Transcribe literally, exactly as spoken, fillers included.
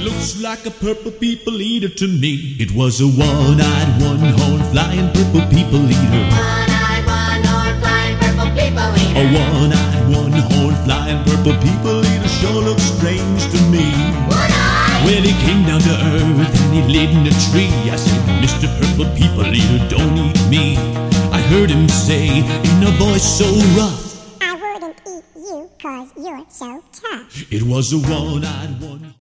looks like a purple people eater to me. It was a one-eyed, one-horned, flying purple people eater. One-eyed, one-horned, flying purple people eater. A one-eyed, one-horned, flying purple people eater sure looks strange to me. One-eyed. Well, he came down to earth and he lived in a tree. I said, Mister Purple People Eater, don't eat me. I heard him say in a voice so rough, I wouldn't eat you 'cause you're so tough. it was a one-eyed, one